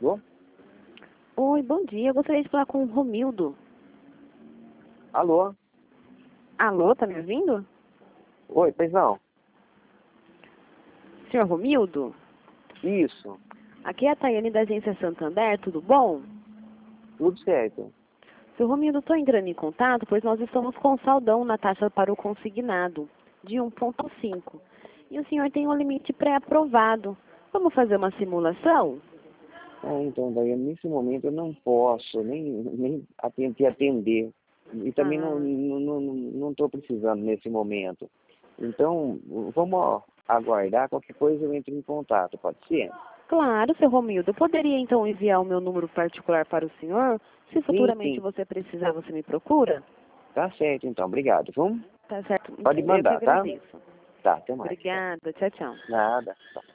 Alô? Oi, bom dia. Eu gostaria de falar com o Romildo. Alô? Alô, tá me ouvindo? Oi, pois não? Senhor Romildo? Isso, Aqui é a Tayane da Agência Santander, tudo bom? tudo certo. Senhor Romildo, estou entrando em contato, pois nós estamos com saldão na taxa para o consignado, de 1,5. E o senhor tem um limite pré-aprovado. Vamos fazer uma simulação? Então, daí nesse momento eu não posso nem atender. E também Ah, não estou precisando nesse momento. Então, vamos aguardar, qualquer coisa eu entro em contato, pode ser? claro, senhor Romildo. Poderia então enviar o meu número particular para o senhor? Se Sim, futuramente sim. você precisar, você me procura? Tá certo, então. Obrigado. Vamos? Tá certo? Pode Eu que mandar, tá? agradeço. Tá, até mais. Tá. Obrigada. Tchau, tchau. Nada. Tá.